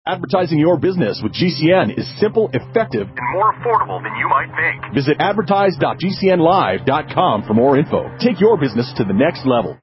Advertising your business with GCN is simple, effective, and more affordable than you might think. Visit advertise.gcnlive.com for more info. Take your business to the next level.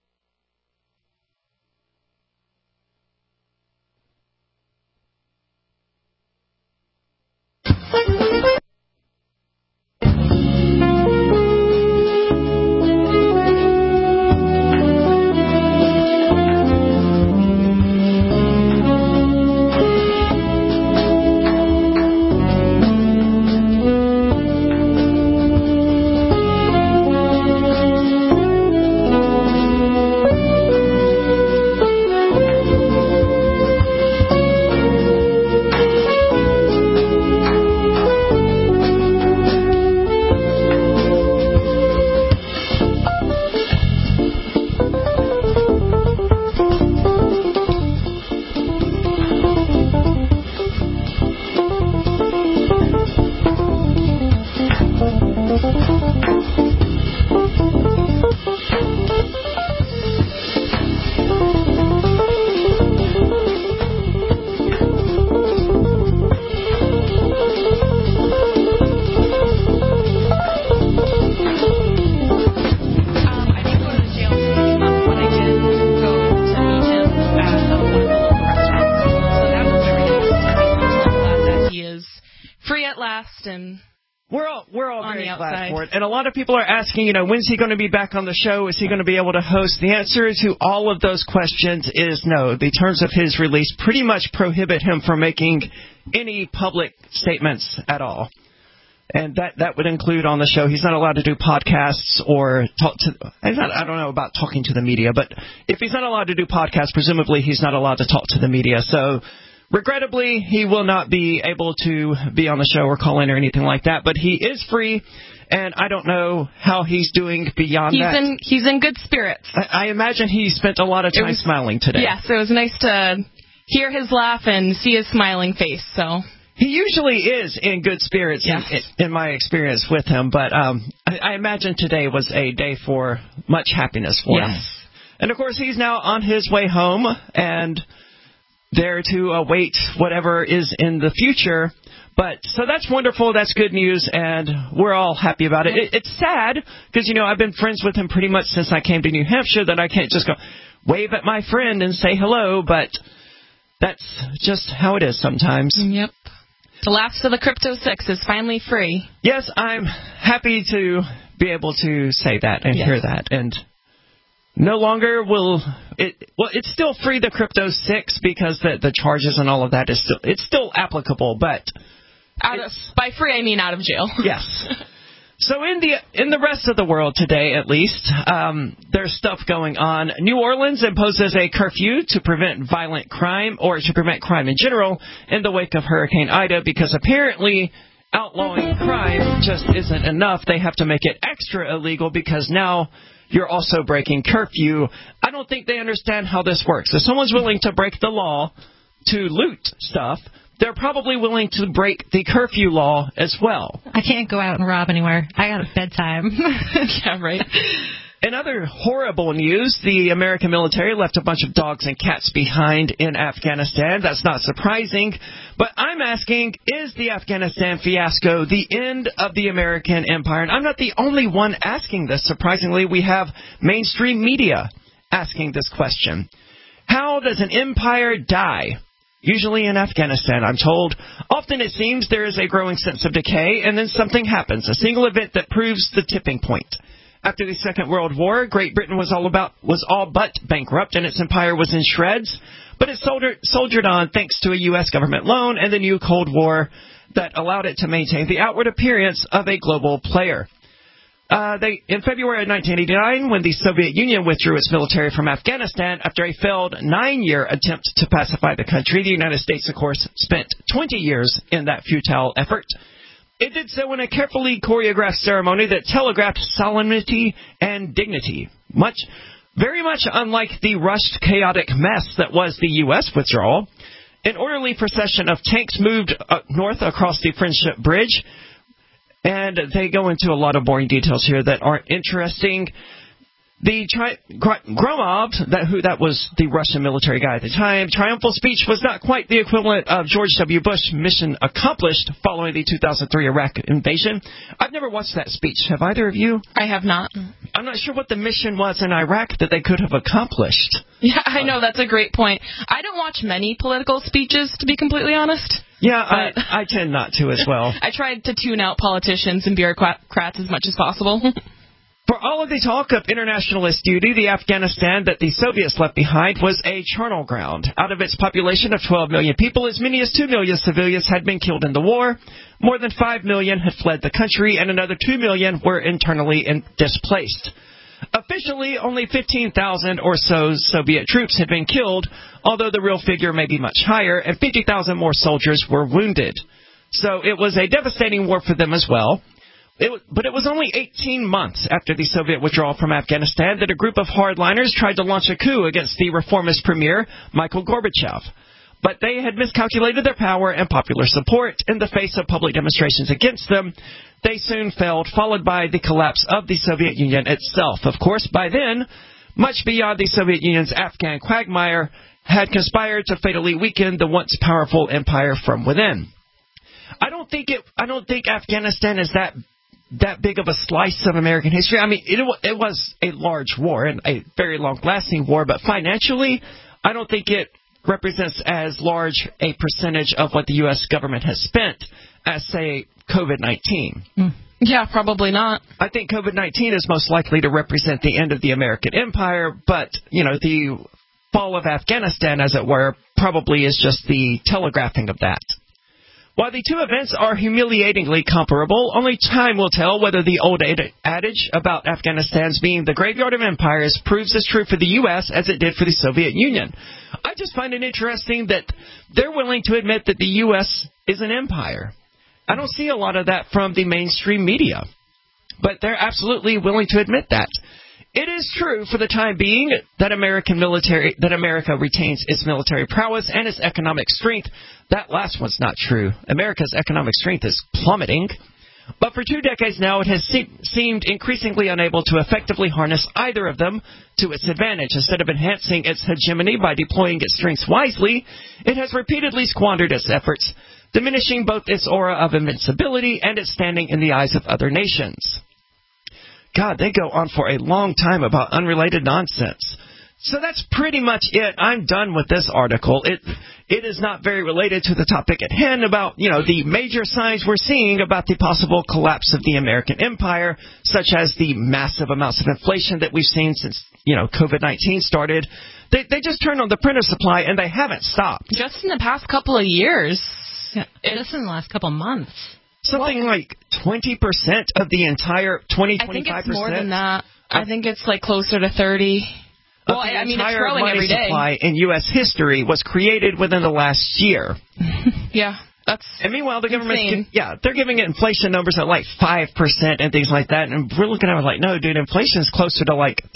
And a lot of people are asking, when's he going to be back on the show? Is he going to be able to host? The answer to all of those questions is no. The terms of his release pretty much prohibit him from making any public statements at all. And that would include on the show. He's not allowed to do podcasts or talk to... I don't know about talking to the media, but if he's not allowed to do podcasts, presumably he's not allowed to talk to the media. So... regrettably, he will not be able to be on the show or call in or anything like that, but he is free, and I don't know how he's doing beyond that. He's in good spirits. I imagine he spent a lot of time smiling today. Yes, it was nice to hear his laugh and see his smiling face. So he usually is in good spirits, yes. in my experience with him, but I imagine today was a day for much happiness for him. And, of course, he's now on his way home, and... there to await whatever is in the future. But so that's wonderful. That's good news, and we're all happy about it. It's sad because, I've been friends with him pretty much since I came to New Hampshire, that I can't just go wave at my friend and say hello, but that's just how it is sometimes. Yep. The last of the Crypto 6 is finally free. Yes, I'm happy to be able to say that and hear that, and... no longer will it. Well, it's still free, the Crypto 6, because the charges and all of that is still applicable, but by free I mean out of jail. Yes. So in the rest of the world today, at least, there's stuff going on. New Orleans imposes a curfew to prevent violent crime, or to prevent crime in general, in the wake of Hurricane Ida, because apparently outlawing crime just isn't enough. They have to make it extra illegal because now you're also breaking curfew. I don't think they understand how this works. If someone's willing to break the law to loot stuff, they're probably willing to break the curfew law as well. I can't go out and rob anywhere. I got a bedtime. Yeah, right. In other horrible news, the American military left a bunch of dogs and cats behind in Afghanistan. That's not surprising. But I'm asking, is the Afghanistan fiasco the end of the American empire? And I'm not the only one asking this. Surprisingly, we have mainstream media asking this question. How does an empire die? Usually in Afghanistan, I'm told. Often it seems there is a growing sense of decay, and then something happens, a single event that proves the tipping point. After the Second World War, Great Britain was all but bankrupt, and its empire was in shreds, but it soldiered on thanks to a U.S. government loan and the new Cold War that allowed it to maintain the outward appearance of a global player. In February of 1989, when the Soviet Union withdrew its military from Afghanistan after a failed 9-year attempt to pacify the country, the United States, of course, spent 20 years in that futile effort. It did so in a carefully choreographed ceremony that telegraphed solemnity and dignity, very much unlike the rushed, chaotic mess that was the U.S. withdrawal. An orderly procession of tanks moved north across the Friendship Bridge, and they go into a lot of boring details here that aren't interesting. The Gromov, that was the Russian military guy at the time, triumphal speech was not quite the equivalent of George W. Bush mission accomplished following the 2003 Iraq invasion. I've never watched that speech. Have either of you? I have not. I'm not sure what the mission was in Iraq that they could have accomplished. Yeah, I know. That's a great point. I don't watch many political speeches, to be completely honest. Yeah, I tend not to as well. I tried to tune out politicians and bureaucrats as much as possible. For all of the talk of internationalist duty, the Afghanistan that the Soviets left behind was a charnel ground. Out of its population of 12 million people, as many as 2 million civilians had been killed in the war. More than 5 million had fled the country, and another 2 million were internally displaced. Officially, only 15,000 or so Soviet troops had been killed, although the real figure may be much higher, and 50,000 more soldiers were wounded. So it was a devastating war for them as well. But it was only 18 months after the Soviet withdrawal from Afghanistan that a group of hardliners tried to launch a coup against the reformist premier, Mikhail Gorbachev. But they had miscalculated their power and popular support. In the face of public demonstrations against them, they soon failed, followed by the collapse of the Soviet Union itself. Of course, by then, much beyond the Soviet Union's Afghan quagmire, had conspired to fatally weaken the once powerful empire from within. I don't think Afghanistan is that big of a slice of American history. I mean, it was a large war and a very long-lasting war, but financially, I don't think it represents as large a percentage of what the U.S. government has spent as, say, COVID-19. Yeah, probably not. I think COVID-19 is most likely to represent the end of the American empire, but, the fall of Afghanistan, as it were, probably is just the telegraphing of that. While the two events are humiliatingly comparable, only time will tell whether the old adage about Afghanistan's being the graveyard of empires proves as true for the U.S. as it did for the Soviet Union. I just find it interesting that they're willing to admit that the U.S. is an empire. I don't see a lot of that from the mainstream media, but they're absolutely willing to admit that. It is true for the time being that America retains its military prowess and its economic strength. That last one's not true. America's economic strength is plummeting. But for 2 decades now, it has seemed increasingly unable to effectively harness either of them to its advantage. Instead of enhancing its hegemony by deploying its strengths wisely, it has repeatedly squandered its efforts, diminishing both its aura of invincibility and its standing in the eyes of other nations. God, they go on for a long time about unrelated nonsense. So that's pretty much it. I'm done with this article. It is not very related to the topic at hand about, the major signs we're seeing about the possible collapse of the American empire, such as the massive amounts of inflation that we've seen since, COVID-19 started. They just turned on the printer supply, and they haven't stopped. Just in the past couple of years. Yeah, just in the last couple of months. Something like 20% of the entire 25%. I think it's more than that. I think it's closer to 30. Well, the it's entire growing money every day. supply in U.S. history was created within the last year. Yeah, that's And meanwhile, the insane. government, they're giving it inflation numbers at 5% and things like that. And we're looking at it like, no, dude, inflation is closer to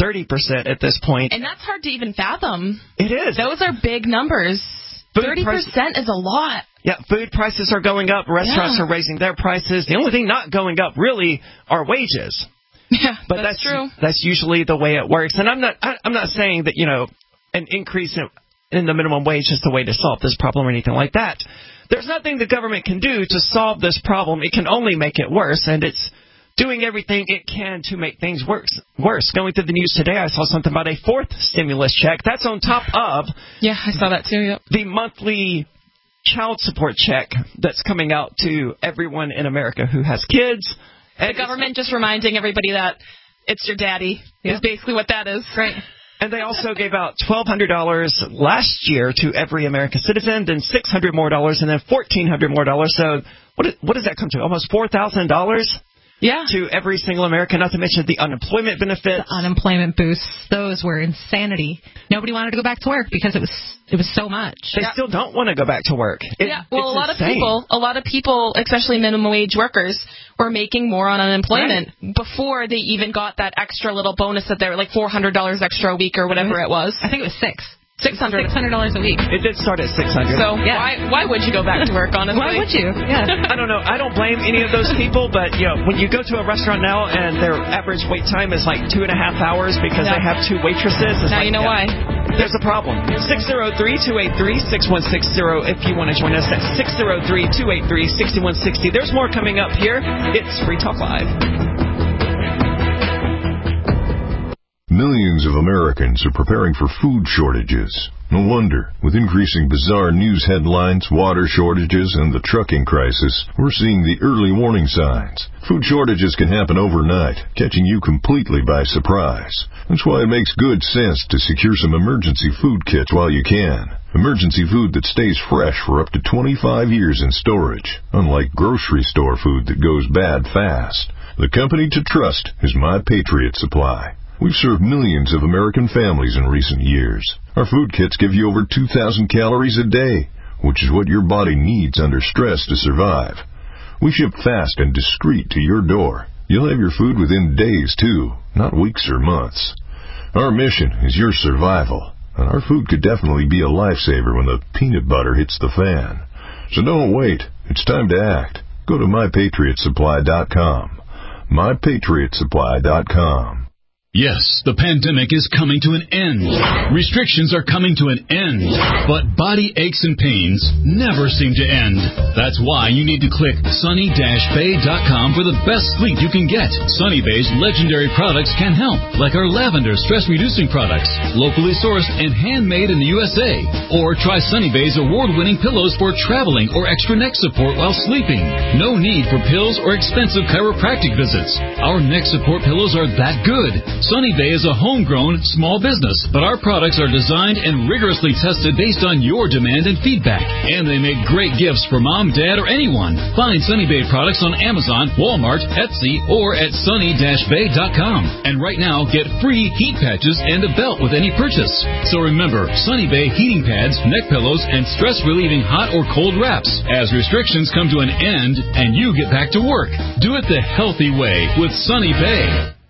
30% at this point. And that's hard to even fathom. It is. Those are big numbers. 30% is a lot. Yeah, food prices are going up. Restaurants are raising their prices. The only thing not going up really are wages. Yeah, but that's true. That's usually the way it works. And I'm not saying that, an increase in the minimum wage is the way to solve this problem or anything like that. There's nothing the government can do to solve this problem. It can only make it worse, and it's doing everything it can to make things worse. Going through the news today, I saw something about a fourth stimulus check. That's on top of I saw that too. Yep. The monthly child support check that's coming out to everyone in America who has kids. The government just reminding everybody that it's your daddy is basically what that is. Right. And they also gave out $1,200 last year to every American citizen, then $600 more, and then $1,400 more. So what does that come to? Almost $4,000? Yeah. To every single American, not to mention the unemployment benefits. The unemployment boosts, those were insanity. Nobody wanted to go back to work because it was so much. They still don't want to go back to work. A lot of people, especially minimum wage workers, were making more on unemployment before they even got that extra little bonus that they were $400 extra a week or whatever it was. I think it was $600 a week. It did start at $600. So why would you go back to work, honestly? Why would you? Yeah. I don't know. I don't blame any of those people, but when you go to a restaurant now and their average wait time is like 2.5 hours because they have 2 waitresses. Now you know why. There's a problem. 603-283-6160 if you want to join us. That's 603-283-6160. There's more coming up here. It's Free Talk Live. Millions of Americans are preparing for food shortages. No wonder. With increasing bizarre news headlines, water shortages, and the trucking crisis, we're seeing the early warning signs. Food shortages can happen overnight, catching you completely by surprise. That's why it makes good sense to secure some emergency food kits while you can. Emergency food that stays fresh for up to 25 years in storage, unlike grocery store food that goes bad fast. The company to trust is My Patriot Supply. We've served millions of American families in recent years. Our food kits give you over 2,000 calories a day, which is what your body needs under stress to survive. We ship fast and discreet to your door. You'll have your food within days, too, not weeks or months. Our mission is your survival, and our food could definitely be a lifesaver when the peanut butter hits the fan. So don't wait. It's time to act. Go to MyPatriotSupply.com. MyPatriotSupply.com. Yes, the pandemic is coming to an end. Restrictions are coming to an end. But body aches and pains never seem to end. That's why you need to click sunny-bay.com for the best sleep you can get. Sunny Bay's legendary products can help, like our lavender stress-reducing products, locally sourced and handmade in the USA. Or try Sunny Bay's award-winning pillows for traveling or extra neck support while sleeping. No need for pills or expensive chiropractic visits. Our neck support pillows are that good. Sunny Bay is a homegrown, small business, but our products are designed and rigorously tested based on your demand and feedback. And they make great gifts for mom, dad, or anyone. Find Sunny Bay products on Amazon, Walmart, Etsy, or at sunny-bay.com. And right now, get free heat patches and a belt with any purchase. So remember, Sunny Bay heating pads, neck pillows, and stress-relieving hot or cold wraps. As restrictions come to an end and you get back to work, do it the healthy way with Sunny Bay.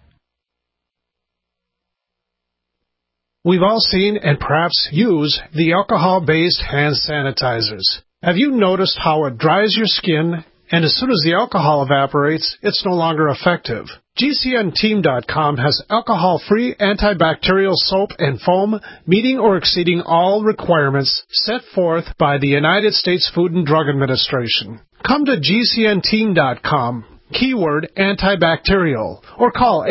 We've all seen and perhaps use the alcohol-based hand sanitizers. Have you noticed how it dries your skin, and as soon as the alcohol evaporates, it's no longer effective? GCNteam.com has alcohol-free antibacterial soap and foam meeting or exceeding all requirements set forth by the United States Food and Drug Administration. Come to GCNteam.com. Keyword antibacterial, or call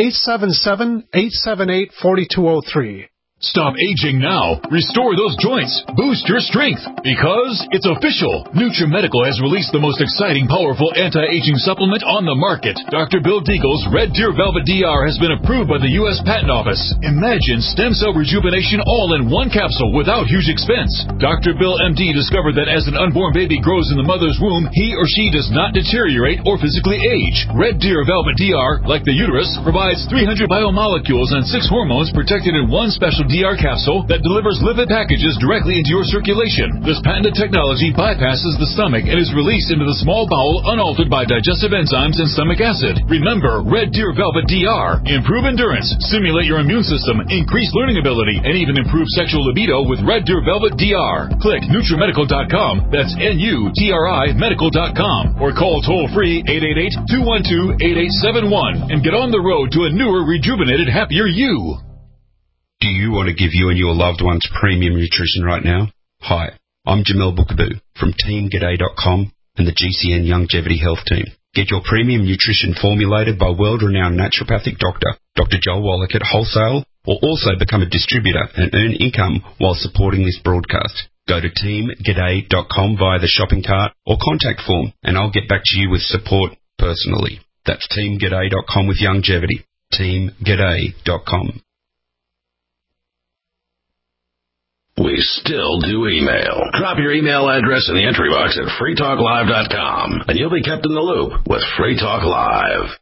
877-878-4203. Stop aging now. Restore those joints. Boost your strength. Because it's official. NutriMedical has released the most exciting, powerful anti-aging supplement on the market. Dr. Bill Deagle's Red Deer Velvet DR has been approved by the U.S. Patent Office. Imagine stem cell rejuvenation all in one capsule without huge expense. Dr. Bill MD discovered that as an unborn baby grows in the mother's womb, he or she does not deteriorate or physically age. Red Deer Velvet DR, like the uterus, provides 300 biomolecules and 6 hormones protected in one special DR capsule that delivers lipid packages directly into your circulation. This patented technology bypasses the stomach and is released into the small bowel unaltered by digestive enzymes and stomach acid. Remember, Red Deer Velvet DR. Improve endurance, stimulate your immune system, increase learning ability, and even improve sexual libido with Red Deer Velvet DR. Click NutriMedical.com, that's NUTRI Medical.com, or call toll-free 888-212-8871 and get on the road to a newer, rejuvenated, happier you. Do you want to give you and your loved ones premium nutrition right now? Hi, I'm Jamel Bookaboo from TeamGaday.com and the GCN Longevity Health Team. Get your premium nutrition formulated by world-renowned naturopathic doctor, Dr. Joel Wallach at wholesale, or also become a distributor and earn income while supporting this broadcast. Go to TeamGaday.com via the shopping cart or contact form, and I'll get back to you with support personally. That's TeamGaday.com with longevity. TeamGaday.com. We still do email. Drop your email address in the entry box at freetalklive.com, and you'll be kept in the loop with Free Talk Live.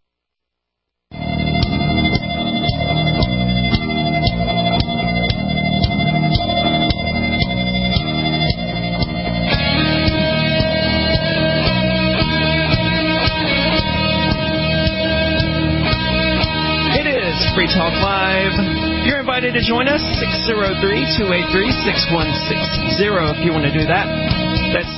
It is Free Talk Live. You're invited ready to join us? 603-283-6160 if you want to do that. That's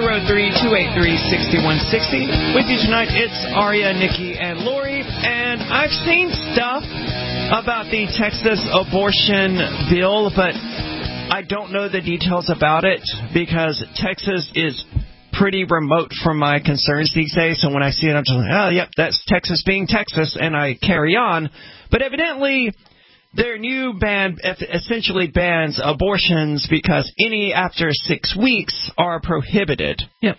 603-283-6160. With you tonight, it's Aria, Nikki, and Lori. And I've seen stuff about the Texas abortion bill, but I don't know the details about it because Texas is pretty remote from my concerns these days. So when I see it, I'm just like, oh, yep, that's Texas being Texas, and I carry on. But evidently, their new ban essentially bans abortions because any after 6 weeks are prohibited. Yep.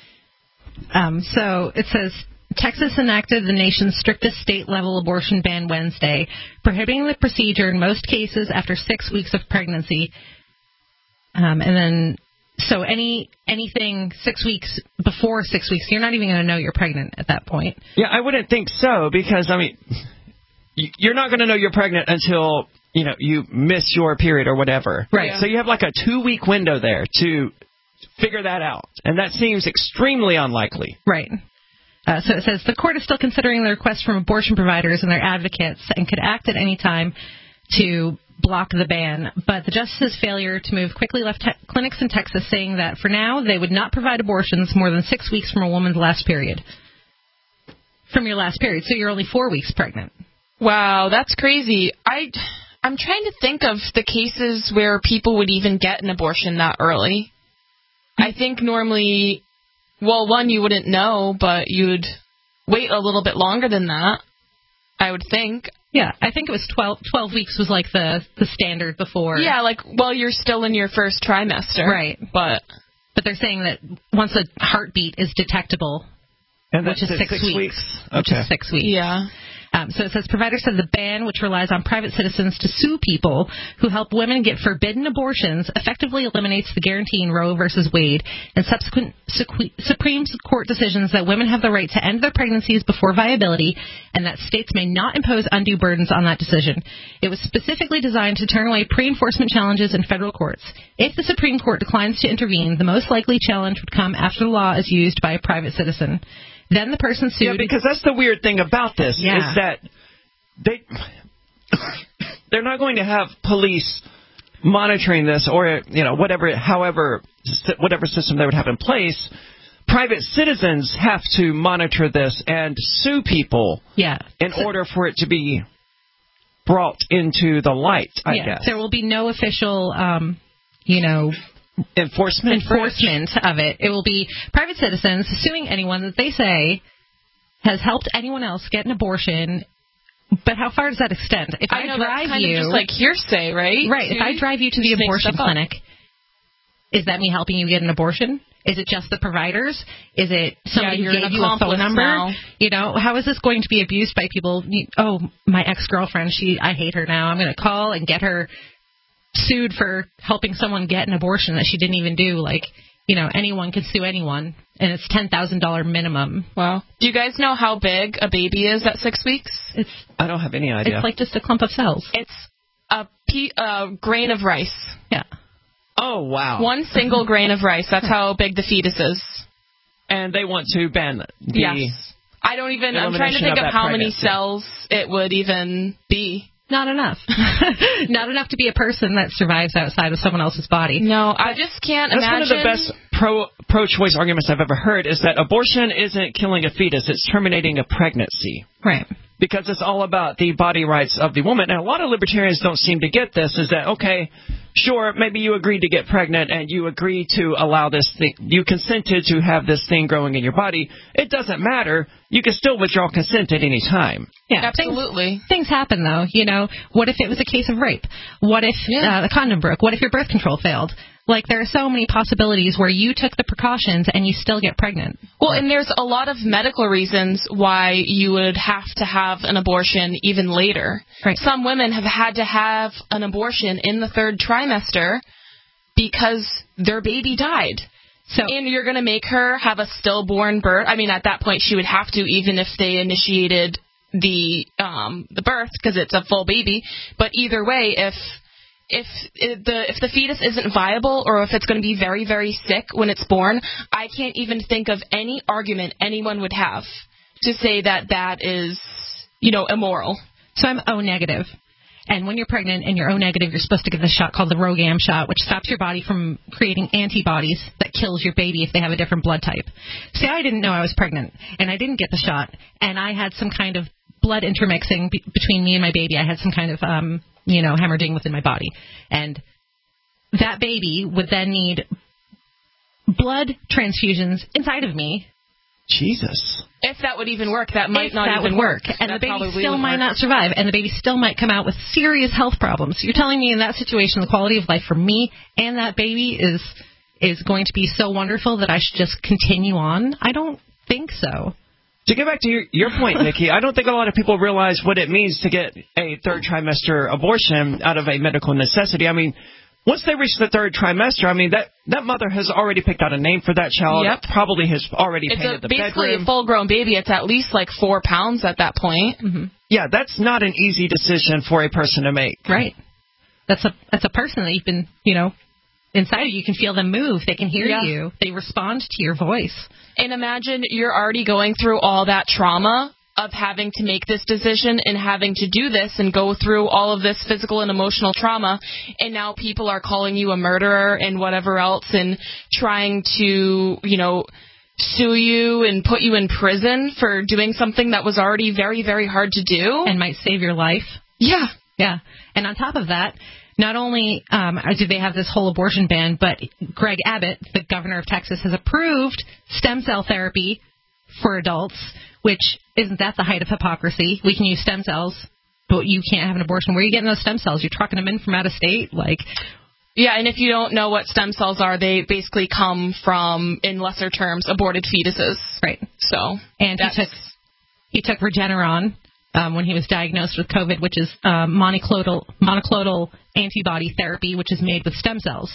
So it says, Texas enacted the nation's strictest state-level abortion ban Wednesday, prohibiting the procedure in most cases after 6 weeks of pregnancy. And then, so anything 6 weeks before 6 weeks, you're not even going to know you're pregnant at that point. Yeah, I wouldn't think so because, I mean, you're not going to know you're pregnant until, you miss your period or whatever. Right. So you have like a 2-week window there to figure that out. And that seems extremely unlikely. Right. So it says the court is still considering the request from abortion providers and their advocates and could act at any time to block the ban. But the justice's failure to move quickly left clinics in Texas saying that for now they would not provide abortions more than 6 weeks from a woman's last period. From your last period. So you're only 4 weeks pregnant. Wow, that's crazy. I'm trying to think of the cases where people would even get an abortion that early. I think normally, well, one, you wouldn't know, but you'd wait a little bit longer than that, I would think. Yeah, I think it was 12 weeks was like the standard before. Yeah, you're still in your first trimester. Right. But they're saying that once a heartbeat is detectable, and which is 6 weeks. Okay. Which is 6 weeks. Yeah. So it says providers said the ban, which relies on private citizens to sue people who help women get forbidden abortions, effectively eliminates the guarantee in Roe v. Wade and subsequent Supreme Court decisions that women have the right to end their pregnancies before viability and that states may not impose undue burdens on that decision. It was specifically designed to turn away pre-enforcement challenges in federal courts. If the Supreme Court declines to intervene, the most likely challenge would come after the law is used by a private citizen. Then the person sued. Yeah, because that's the weird thing about this, is that they're not going to have police monitoring this or, whatever system they would have in place. Private citizens have to monitor this and sue people in order for it to be brought into the light, I guess. There will be no official, enforcement of it. It will be private citizens suing anyone that they say has helped anyone else get an abortion. But how far does that extend? If I drive that's kind you, of just like hearsay, right? Right. If I drive you to the abortion clinic, is that me helping you get an abortion? Is it just the providers? Is it somebody who gave you a phone number? Now. How is this going to be abused by people? Oh, my ex-girlfriend, I hate her now. I'm going to call and get her sued for helping someone get an abortion that she didn't even do. Anyone can sue anyone, and it's $10,000 minimum. Wow. Do you guys know how big a baby is at 6 weeks? I don't have any idea. It's like just a clump of cells. It's a grain of rice. Yeah. Oh, wow. One single grain of rice. That's how big the fetus is. And they want to ban Yes. I'm trying to think of how many cells it would even be. Not enough. Not enough to be a person that survives outside of someone else's body. No, I just can't imagine. That's one of the best pro-choice arguments I've ever heard is that abortion isn't killing a fetus, it's terminating a pregnancy. Right. Because it's all about the body rights of the woman. And a lot of libertarians don't seem to get this, is that, okay, sure, maybe you agreed to get pregnant and you agreed to allow this thing, you consented to have this thing growing in your body. It doesn't matter. You can still withdraw consent at any time. Yeah, absolutely. Things happen, though. What if it was a case of rape? What if the condom broke? What if your birth control failed? There are so many possibilities where you took the precautions and you still get pregnant. Well, and there's a lot of medical reasons why you would have to have an abortion even later. Right. Some women have had to have an abortion in the 3rd trimester because their baby died. And you're going to make her have a stillborn birth. I mean, at that point, she would have to, even if they initiated the birth, because it's a full baby. But either way, if the fetus isn't viable or if it's going to be very, very sick when it's born, I can't even think of any argument anyone would have to say that is, immoral. So I'm O negative. And when you're pregnant and you're O negative, you're supposed to get this shot called the RhoGAM shot, which stops your body from creating antibodies that kills your baby if they have a different blood type. See, I didn't know I was pregnant, and I didn't get the shot, and I had some kind of blood intermixing between me and my baby. I had some kind of, hemorrhaging within my body. And that baby would then need blood transfusions inside of me. Jesus. If that would even work, that might not even work. And the baby still might not survive. And the baby still might come out with serious health problems. You're telling me in that situation, the quality of life for me and that baby is going to be so wonderful that I should just continue on? I don't think so. To get back to your point, Nikki, I don't think a lot of people realize what it means to get a third trimester abortion out of a medical necessity. I mean, once they reach the third trimester, I mean, that mother has already picked out a name for that child. Yep. Probably has already painted the bedroom. It's basically a full-grown baby. It's at least like 4 pounds at that point. Mm-hmm. Yeah, that's not an easy decision for a person to make. Right. That's a person that you've been, inside of you. You can feel them move. They can hear you. They respond to your voice. And imagine you're already going through all that trauma of having to make this decision and having to do this and go through all of this physical and emotional trauma, and now people are calling you a murderer and whatever else and trying to, sue you and put you in prison for doing something that was already very, very hard to do. And might save your life. Yeah. Yeah. And on top of that, not only do they have this whole abortion ban, but Greg Abbott, the governor of Texas, has approved stem cell therapy for adults, which isn't that the height of hypocrisy? We can use stem cells, but you can't have an abortion. Where are you getting those stem cells? You're trucking them in from out of state? Yeah, and if you don't know what stem cells are, they basically come from, in lesser terms, aborted fetuses. Right. So, and he took Regeneron when he was diagnosed with COVID, which is monoclonal antibody therapy, which is made with stem cells.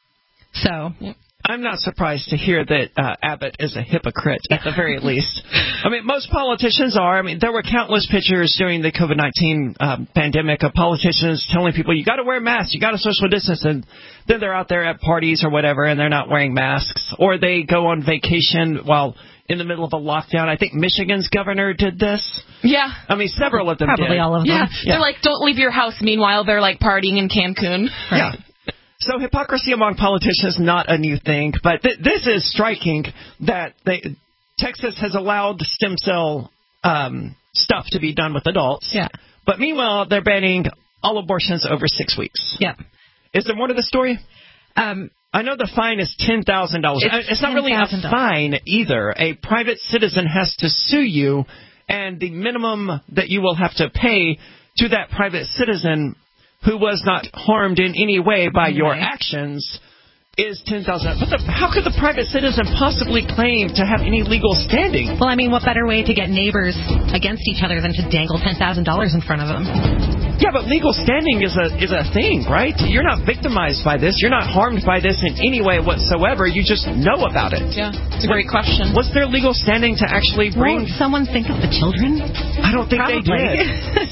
So. Yep. I'm not surprised to hear that Abbott is a hypocrite, at the very least. I mean, most politicians are. I mean, there were countless pictures during the COVID-19 pandemic of politicians telling people, you got to wear masks, you got to social distance, and then they're out there at parties or whatever, and they're not wearing masks. Or they go on vacation while in the middle of a lockdown. I think Michigan's governor did this. Yeah. I mean, several of them Probably did. all of them. Yeah. They're like, don't leave your house. Meanwhile, they're like partying in Cancun. Right. Yeah. So hypocrisy among politicians is not a new thing, but this is striking that Texas has allowed stem cell stuff to be done with adults. Yeah. But meanwhile, they're banning all abortions over 6 weeks. Yeah. Is there more to the story? I know the fine is $10,000. It's not really a fine either. A private citizen has to sue you, and the minimum that you will have to pay to that private citizen who was not harmed in any way by your actions is $10,000. But how could the private citizen possibly claim to have any legal standing? Well, I mean, what better way to get neighbors against each other than to dangle $10,000 in front of them? Yeah, but legal standing is a thing, right? You're not victimized by this. You're not harmed by this in any way whatsoever. You just know about it. Yeah, it's a great question. What's their legal standing to actually bring... Won't someone think of the children? I don't think Probably. they did.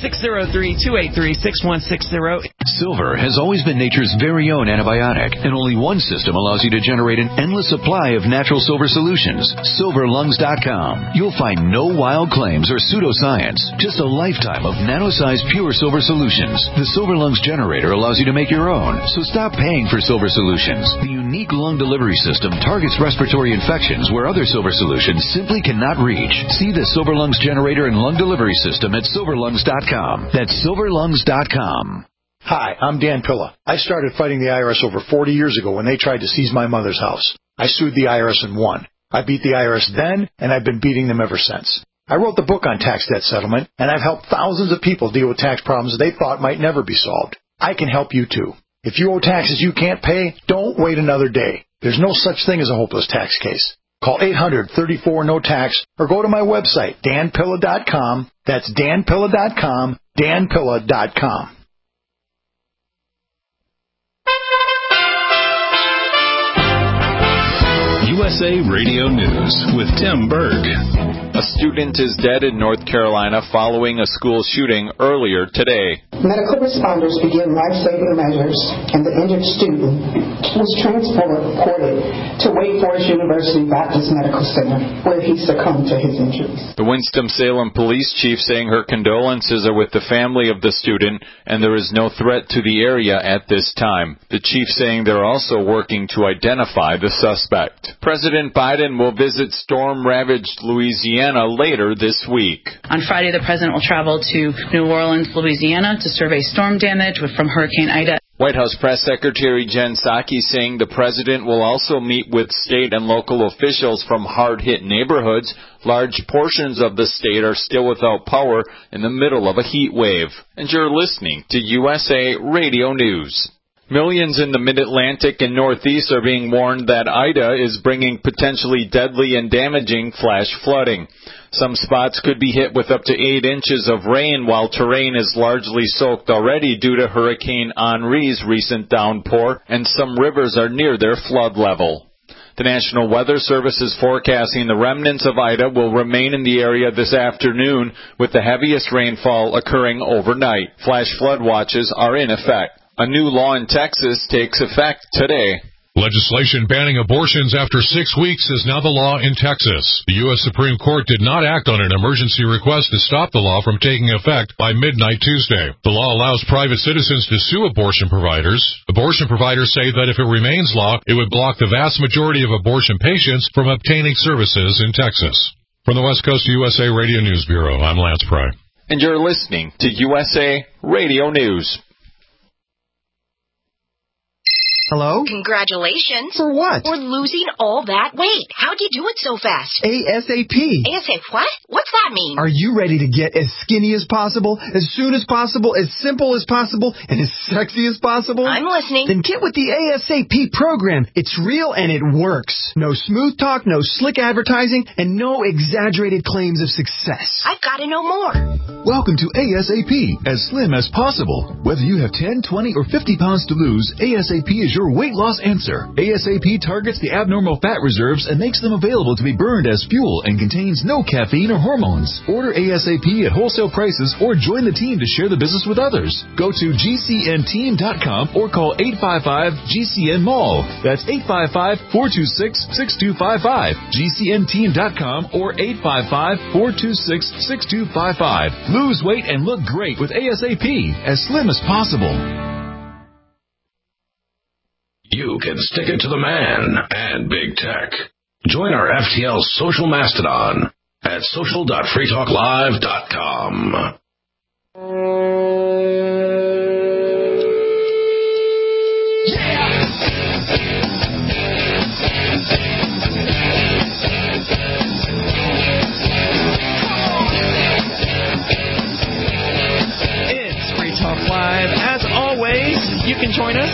603-283-6160. Silver has always been nature's very own antibiotic, and only one system allows you to generate an endless supply of natural silver solutions. SilverLungs.com. You'll find no wild claims or pseudoscience, just a lifetime of nano-sized pure silver solutions. The Silver Lungs generator allows you to make your own, so stop paying for silver solutions. The unique lung delivery system targets respiratory infections where other silver solutions simply cannot reach. See the Silver Lungs generator and lung delivery system at SilverLungs.com. That's SilverLungs.com. Hi, I'm Dan Pilla. I started fighting the IRS over 40 years ago when they tried to seize my mother's house. I sued the IRS and won. I beat the IRS then, and I've been beating them ever since. I wrote the book on tax debt settlement, and I've helped thousands of people deal with tax problems they thought might never be solved. I can help you too. If you owe taxes you can't pay, don't wait another day. There's no such thing as a hopeless tax case. Call 800-34-NO-TAX or go to my website, danpilla.com. That's danpilla.com, danpilla.com. USA Radio News with Tim Berg. A student is dead in North Carolina following a school shooting earlier today. Medical responders began life-saving measures, and the injured student was transported to Wake Forest University Baptist Medical Center, where he succumbed to his injuries. The Winston-Salem police chief saying her condolences are with the family of the student, and there is no threat to the area at this time. The chief saying they're also working to identify the suspect. President Biden will visit storm-ravaged Louisiana later this week. On Friday, the president will travel to New Orleans, Louisiana, to survey storm damage from Hurricane Ida. White House Press Secretary Jen Psaki saying the president will also meet with state and local officials from hard-hit neighborhoods. Large portions of the state are still without power in the middle of a heat wave. And you're listening to USA Radio News. Millions in the Mid-Atlantic and Northeast are being warned that Ida is bringing potentially deadly and damaging flash flooding. Some spots could be hit with up to 8 inches of rain, while terrain is largely soaked already due to Hurricane Henri's recent downpour, and some rivers are near their flood level. The National Weather Service is forecasting the remnants of Ida will remain in the area this afternoon, with the heaviest rainfall occurring overnight. Flash flood watches are in effect. A new law in Texas takes effect today. Legislation banning abortions after 6 weeks is now the law in Texas. The U.S. Supreme Court did not act on an emergency request to stop the law from taking effect by midnight Tuesday. The law allows private citizens to sue abortion providers. Abortion providers say that if it remains law, it would block the vast majority of abortion patients from obtaining services in Texas. From the West Coast USA Radio News Bureau, I'm Lance Pry. And you're listening to USA Radio News. Hello? Congratulations. For what? For losing all that weight. How'd you do it so fast? ASAP. ASAP what? What's that mean? Are you ready to get as skinny as possible, as soon as possible, as simple as possible, and as sexy as possible? I'm listening. Then get with the ASAP program. It's real and it works. No smooth talk, no slick advertising, and no exaggerated claims of success. I've got to know more. Welcome to ASAP, as slim as possible. Whether you have 10, 20, or 50 pounds to lose, ASAP is your weight loss answer. ASAP targets the abnormal fat reserves and makes them available to be burned as fuel and contains no caffeine or hormones. Order ASAP at wholesale prices or join the team to share the business with others. Go to GCNteam.com or call 855-GCN-MALL. That's 855-426-6255. GCNteam.com or 855-426-6255. Lose weight and look great with ASAP, as slim as possible. You can stick it to the man and big tech. Join our FTL social mastodon at social.freetalklive.com. It's Free Talk Live. As always, you can join us.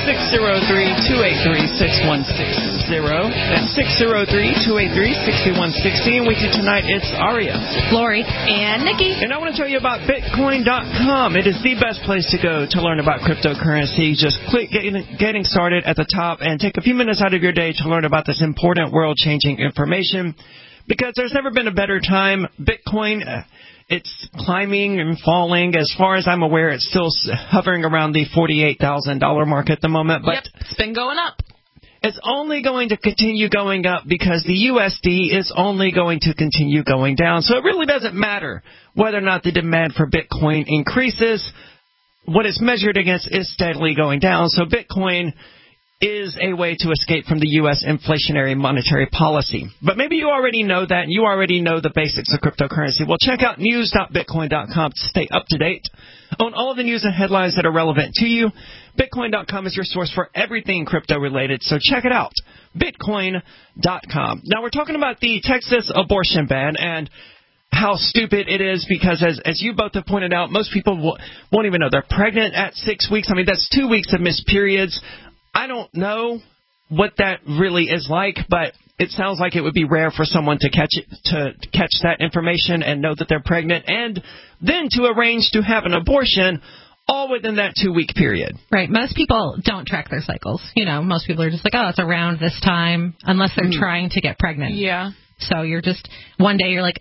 603-283-6160. That's 603-283-6160. And with you tonight, it's Aria, Lori, and Nikki. And I want to tell you about Bitcoin.com. It is the best place to go to learn about cryptocurrency. Just click getting started at the top and take a few minutes out of your day to learn about this important world-changing information. Because there's never been a better time. Bitcoin, it's climbing and falling. As far as I'm aware, it's still hovering around the $48,000 mark at the moment. But yep, it's been going up. It's only going to continue going up because the USD is only going to continue going down. So it really doesn't matter whether or not the demand for Bitcoin increases. What it's measured against is steadily going down. So Bitcoin is a way to escape from the U.S. inflationary monetary policy. But maybe you already know that, and you already know the basics of cryptocurrency. Well, check out news.bitcoin.com to stay up to date on all of the news and headlines that are relevant to you. Bitcoin.com is your source for everything crypto-related, so check it out. Bitcoin.com. Now, we're talking about the Texas abortion ban and how stupid it is because, as you both have pointed out, most people won't even know they're pregnant at 6 weeks. I mean, that's 2 weeks of missed periods. I don't know what that really is like, but it sounds like it would be rare for someone to catch that information and know that they're pregnant, and then to arrange to have an abortion all within that 2 week period. Right. Most people don't track their cycles. You know, most people are just like, oh, it's around this time, unless they're trying to get pregnant. Yeah. So you're just, one day you're like,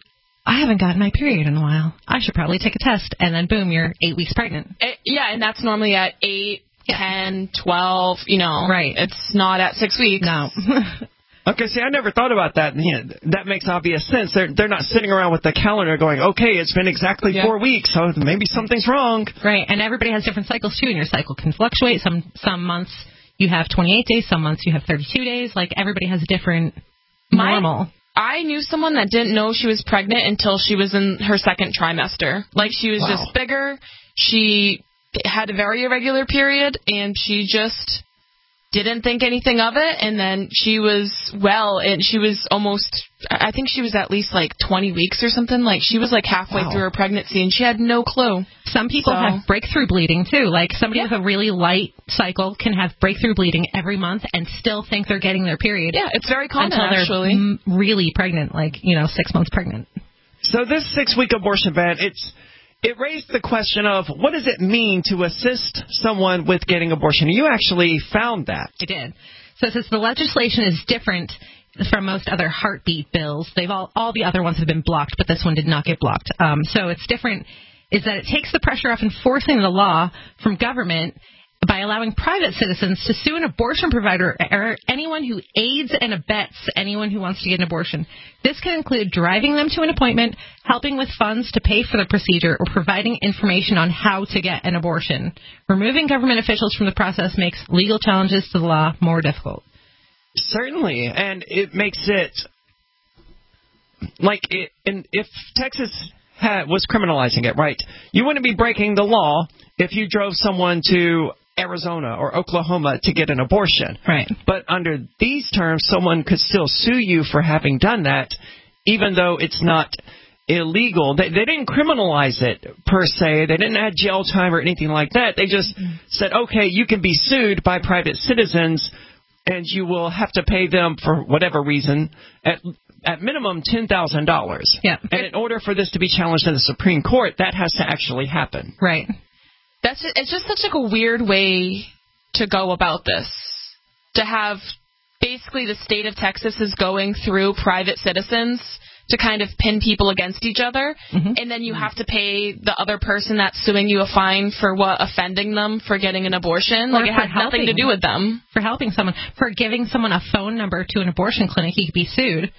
I haven't gotten my period in a while. I should probably take a test. And then, boom, you're 8 weeks pregnant. And that's normally at 8, 10, 12, Right. It's not at 6 weeks. No. Okay, see, I never thought about that. That makes obvious sense. They're not sitting around with the calendar going, okay, it's been exactly 4 weeks, so maybe something's wrong. Right, and everybody has different cycles, too, and your cycle can fluctuate. Some months you have 28 days, some months you have 32 days. Like, everybody has a different normal. I knew someone that didn't know she was pregnant until she was in her second trimester. Like, she was just bigger. She had a very irregular period, and she just didn't think anything of it. And then she was and she was almost, I think she was at least like 20 weeks or something. Like, she was like halfway through her pregnancy, and she had no clue. Some people have breakthrough bleeding, too. Like, somebody with a really light cycle can have breakthrough bleeding every month and still think they're getting their period. Yeah, it's very common, until they're actually. Really pregnant, 6 months pregnant. So this 6-week abortion ban, it raised the question of what does it mean to assist someone with getting abortion? You actually found that. I did. So since the legislation is different from most other heartbeat bills, all the other ones have been blocked, but this one did not get blocked. So it's different is that it takes the pressure off enforcing the law from government by allowing private citizens to sue an abortion provider or anyone who aids and abets anyone who wants to get an abortion. This can include driving them to an appointment, helping with funds to pay for the procedure, or providing information on how to get an abortion. Removing government officials from the process makes legal challenges to the law more difficult. Certainly, and it makes it if Texas was criminalizing it, right? You wouldn't be breaking the law if you drove someone to Arizona or Oklahoma to get an abortion. Right. But under these terms, someone could still sue you for having done that, even though it's not illegal. They didn't criminalize it, per se. They didn't add jail time or anything like that. They just said, okay, you can be sued by private citizens, and you will have to pay them for whatever reason, at minimum $10,000. Yeah. And in order for this to be challenged in the Supreme Court, that has to actually happen. Right. It's just such a weird way to go about this. To have basically the state of Texas is going through private citizens to kind of pin people against each other, and then you have to pay the other person that's suing you a fine for offending them for getting an abortion. Like, it has nothing to do with them. For helping someone, for giving someone a phone number to an abortion clinic, he could be sued.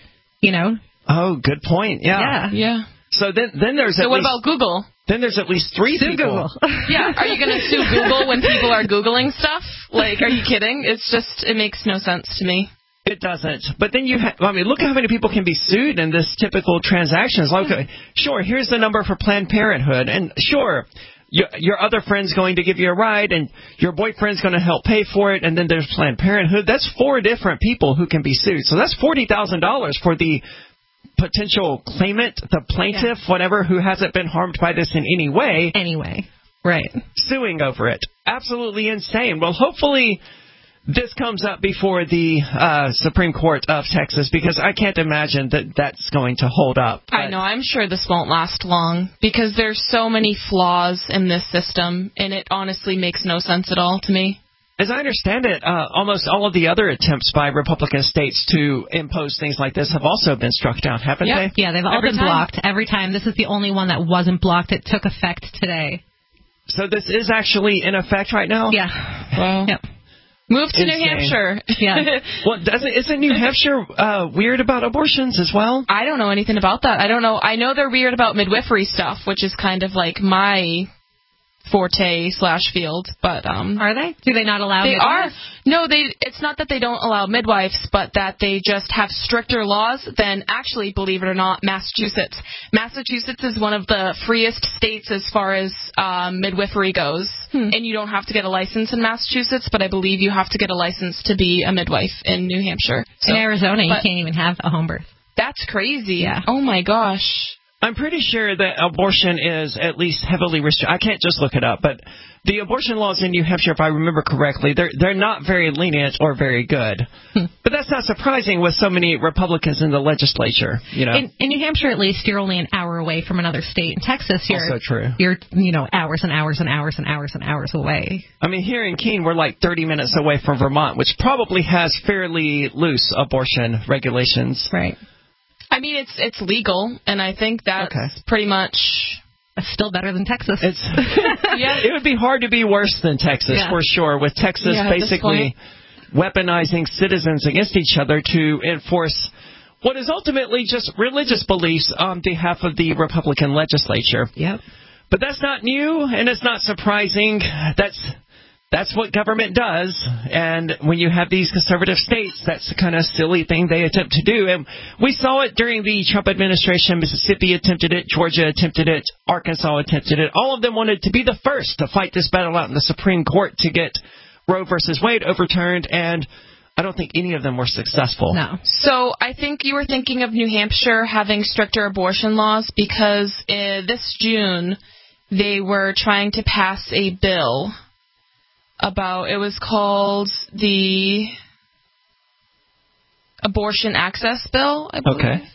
Oh, good point. Yeah. So then there's what about Google? Then there's at least 3 sue people. Google. Yeah, are you going to sue Google when people are Googling stuff? Like, are you kidding? It makes no sense to me. It doesn't. But then look at how many people can be sued in this typical transactions. Like, sure, here's the number for Planned Parenthood, and sure, your other friend's going to give you a ride, and your boyfriend's going to help pay for it, and then there's Planned Parenthood. That's 4 different people who can be sued. So that's $40,000 for the potential claimant, the plaintiff, whatever, who hasn't been harmed by this in any way. Anyway, right. Suing over it. Absolutely insane. Well, hopefully this comes up before the Supreme Court of Texas, because I can't imagine that that's going to hold up. I know. I'm sure this won't last long, because there's so many flaws in this system, and it honestly makes no sense at all to me. As I understand it, almost all of the other attempts by Republican states to impose things like this have also been struck down, haven't they? Yeah, they've all been blocked every time. This is the only one that wasn't blocked. It took effect today. So this is actually in effect right now? Yeah. Well, yep. Move to New Hampshire. Yeah. Well, isn't New Hampshire weird about abortions as well? I don't know anything about that. I don't know. I know they're weird about midwifery stuff, which is kind of like my forte/field, but are they? Do they not allow midwives? No, it's not that they don't allow midwives, but that they just have stricter laws than, actually, believe it or not, Massachusetts. Massachusetts is one of the freest states as far as midwifery goes, and you don't have to get a license in Massachusetts, but I believe you have to get a license to be a midwife in New Hampshire. In Arizona, you can't even have a home birth. That's crazy. Yeah. Oh my gosh. I'm pretty sure that abortion is at least heavily restricted. I can't just look it up, but the abortion laws in New Hampshire, if I remember correctly, they're not very lenient or very good. But that's not surprising with so many Republicans in the legislature. In New Hampshire, at least, you're only an hour away from another state. In Texas, also true. You're hours and hours and hours and hours and hours away. I mean, here in Keene, we're like 30 minutes away from Vermont, which probably has fairly loose abortion regulations. Right. I mean, it's legal, and I think that's pretty much... It's still better than Texas. It would be hard to be worse than Texas, for sure, with Texas basically weaponizing citizens against each other to enforce what is ultimately just religious beliefs on behalf of the Republican legislature. Yep. But that's not new, and it's not surprising. That's what government does, and when you have these conservative states, that's the kind of silly thing they attempt to do. And we saw it during the Trump administration. Mississippi attempted it, Georgia attempted it, Arkansas attempted it. All of them wanted to be the first to fight this battle out in the Supreme Court to get Roe versus Wade overturned, and I don't think any of them were successful. No. So I think you were thinking of New Hampshire having stricter abortion laws because this June they were trying to pass a bill about, it was called the Abortion Access Bill, I believe. Okay.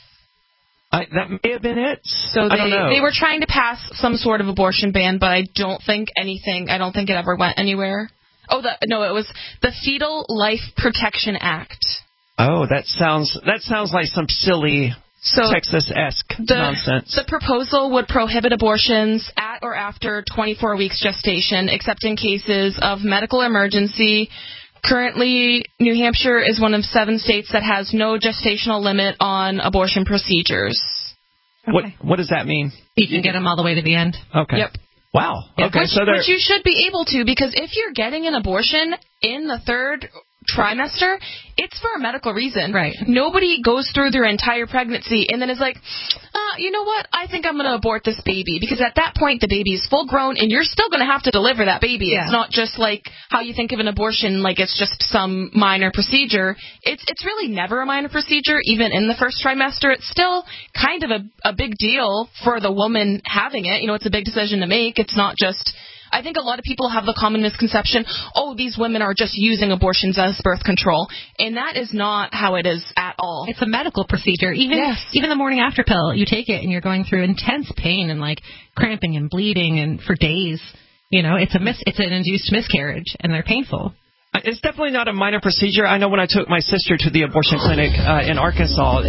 That may have been it. So I don't know. They were trying to pass some sort of abortion ban, but I don't think it ever went anywhere. It was the Fetal Life Protection Act. Oh, that sounds like some silly Texas-esque nonsense. The proposal would prohibit abortions at or after 24 weeks gestation, except in cases of medical emergency. Currently, New Hampshire is one of 7 states that has no gestational limit on abortion procedures. Okay. What does that mean? You can get them all the way to the end. Okay. Yep. Wow. Okay. Which you should be able to, because if you're getting an abortion in the 3rd trimester, it's for a medical reason. Right. Nobody goes through their entire pregnancy and then is like, you know what, I think I'm going to abort this baby, because at that point the baby is full grown and you're still going to have to deliver that baby. Yeah. It's not just like how you think of an abortion, like it's just some minor procedure. It's really never a minor procedure. Even in the 1st trimester, it's still kind of a big deal for the woman having it. It's a big decision to make. It's not just... I think a lot of people have the common misconception, these women are just using abortions as birth control. And that is not how it is at all. It's a medical procedure. Even the morning after pill, you take it and you're going through intense pain and like cramping and bleeding and for days. It's an induced miscarriage and they're painful. It's definitely not a minor procedure. I know when I took my sister to the abortion clinic in Arkansas,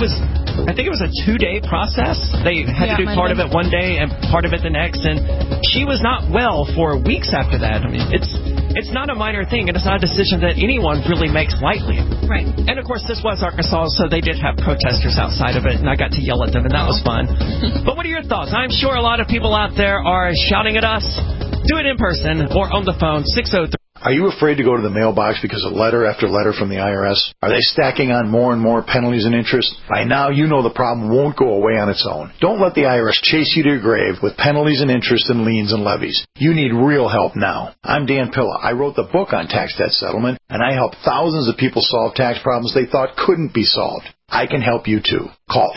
I think it was a 2-day process. They had to do part of it one day and part of it the next, and she was not well for weeks after that. I mean, it's not a minor thing, and it's not a decision that anyone really makes lightly. Right. And, of course, this was Arkansas, so they did have protesters outside of it, and I got to yell at them, and that was fun. But what are your thoughts? I'm sure a lot of people out there are shouting at us. Do it in person or on the phone, 603. Are you afraid to go to the mailbox because of letter after letter from the IRS? Are they stacking on more and more penalties and interest? By now, you know the problem won't go away on its own. Don't let the IRS chase you to your grave with penalties and interest and liens and levies. You need real help now. I'm Dan Pilla. I wrote the book on tax debt settlement, and I helped thousands of people solve tax problems they thought couldn't be solved. I can help you too. Call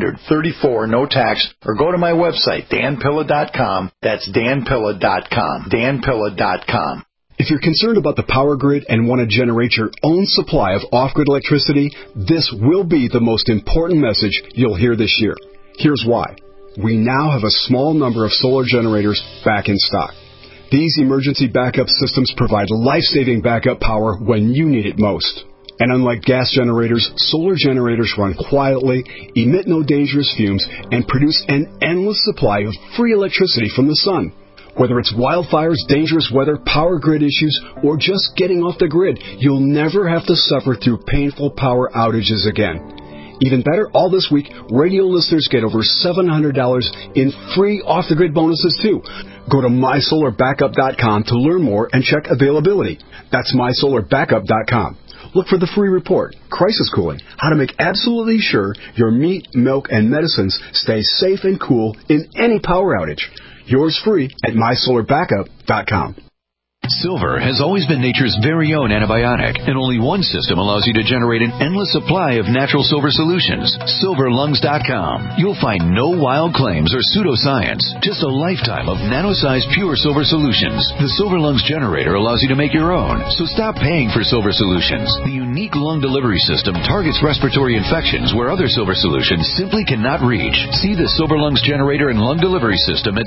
800-34-NO-TAX or go to my website, danpilla.com. That's danpilla.com. danpilla.com. If you're concerned about the power grid and want to generate your own supply of off-grid electricity, this will be the most important message you'll hear this year. Here's why. We now have a small number of solar generators back in stock. These emergency backup systems provide life-saving backup power when you need it most. And unlike gas generators, solar generators run quietly, emit no dangerous fumes, and produce an endless supply of free electricity from the sun. Whether it's wildfires, dangerous weather, power grid issues, or just getting off the grid, you'll never have to suffer through painful power outages again. Even better, all this week, radio listeners get over $700 in free off-the-grid bonuses, too. Go to mysolarbackup.com to learn more and check availability. That's mysolarbackup.com. Look for the free report, Crisis Cooling, how to make absolutely sure your meat, milk, and medicines stay safe and cool in any power outage. Yours free at mysolarbackup.com. Silver has always been nature's very own antibiotic, and only one system allows you to generate an endless supply of natural silver solutions. SilverLungs.com. You'll find no wild claims or pseudoscience, just a lifetime of nano-sized pure silver solutions. The Silver Lungs generator allows you to make your own, so stop paying for silver solutions. The unique lung delivery system targets respiratory infections where other silver solutions simply cannot reach. See the Silver Lungs generator and lung delivery system at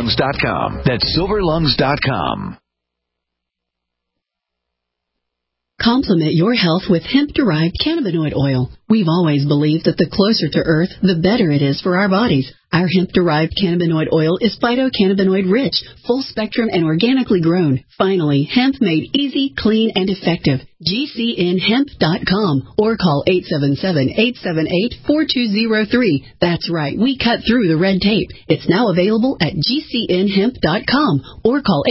SilverLungs.com. That's SilverLungs.com. Complement your health with hemp-derived cannabinoid oil. We've always believed that the closer to Earth, the better it is for our bodies. Our hemp-derived cannabinoid oil is phytocannabinoid-rich, full-spectrum, and organically grown. Finally, hemp made easy, clean, and effective. GCNhemp.com or call 877-878-4203. That's right, we cut through the red tape. It's now available at GCNhemp.com or call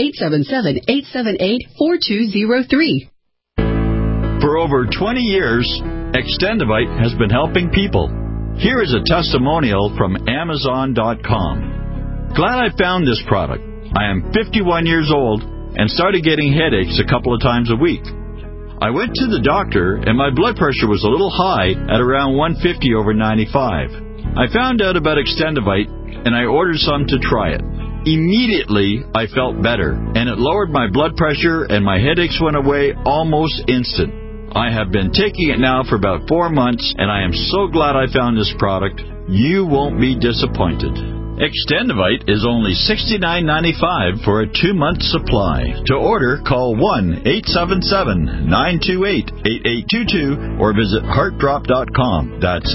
877-878-4203. For over 20 years, Extendivite has been helping people. Here is a testimonial from Amazon.com. Glad I found this product. I am 51 years old and started getting headaches a couple of times a week. I went to the doctor and my blood pressure was a little high at around 150 over 95. I found out about Extendivite and I ordered some to try it. Immediately, I felt better and it lowered my blood pressure and my headaches went away almost instant. I have been taking it now for about 4 months, and I am so glad I found this product. You won't be disappointed. Extendivite is only $69.95 for a 2-month supply. To order, call 1-877-928-8822 or visit heartdrop.com. That's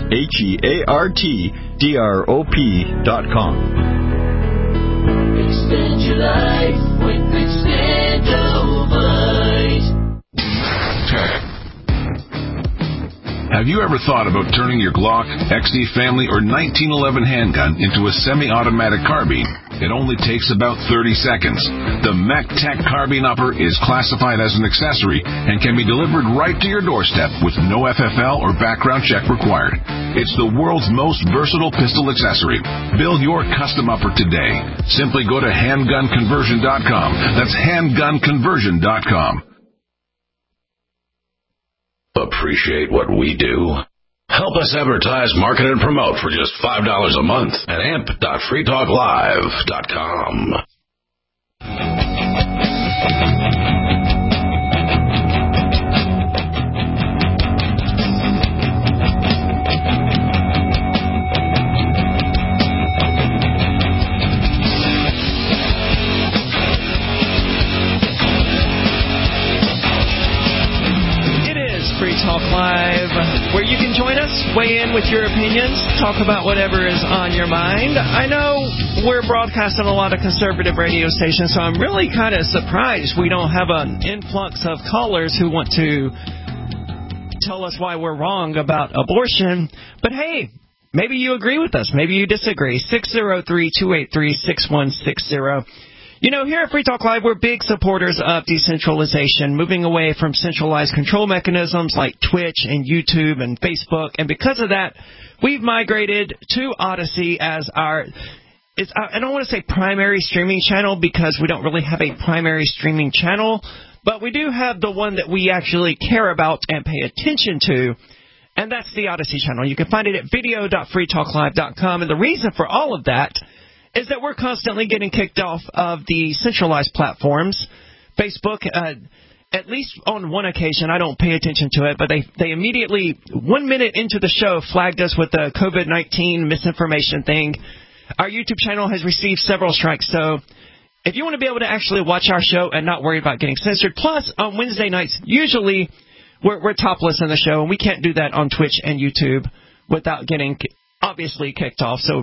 HEARTDROP.com. Extend your life with Extendivite. Have you ever thought about turning your Glock, XD Family, or 1911 handgun into a semi-automatic carbine? It only takes about 30 seconds. The MacTac Carbine Upper is classified as an accessory and can be delivered right to your doorstep with no FFL or background check required. It's the world's most versatile pistol accessory. Build your custom upper today. Simply go to handgunconversion.com. That's handgunconversion.com. Appreciate what we do? Help us advertise, market, and promote for just $5 a month at amp.freetalklive.com. Free Talk Live, where you can join us, weigh in with your opinions, talk about whatever is on your mind. I know we're broadcasting a lot of conservative radio stations, so I'm really kind of surprised we don't have an influx of callers who want to tell us why we're wrong about abortion. But hey, maybe you agree with us. Maybe you disagree. 603-283-6160. You know, here at Free Talk Live, we're big supporters of decentralization, moving away from centralized control mechanisms like Twitch and YouTube and Facebook. And because of that, we've migrated to Odyssey as our, I don't want to say primary streaming channel because we don't really have a primary streaming channel, but we do have the one that we actually care about and pay attention to, and that's the Odyssey channel. You can find it at video.freetalklive.com. And the reason for all of that is that we're constantly getting kicked off of the centralized platforms. Facebook, at least on one occasion, I don't pay attention to it, but they immediately, 1 minute into the show, flagged us with the COVID-19 misinformation thing. Our YouTube channel has received several strikes, so if you want to be able to actually watch our show and not worry about getting censored, plus on Wednesday nights, usually we're topless in the show, and we can't do that on Twitch and YouTube without getting obviously kicked off. So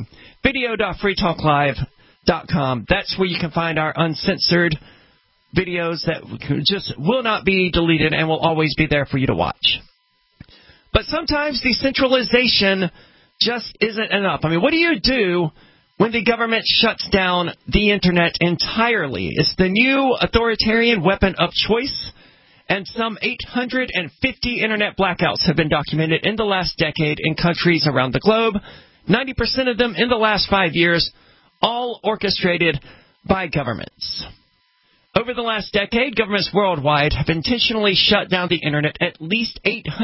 video.freetalklive.com. That's where you can find our uncensored videos that just will not be deleted and will always be there for you to watch. But sometimes decentralization just isn't enough. I mean, what do you do when the government shuts down the Internet entirely? It's the new authoritarian weapon of choice, and some 850 Internet blackouts have been documented in the last decade in countries around the globe, 90% of them in the last 5 years, all orchestrated by governments. Over the last decade, governments worldwide have intentionally shut down the Internet at least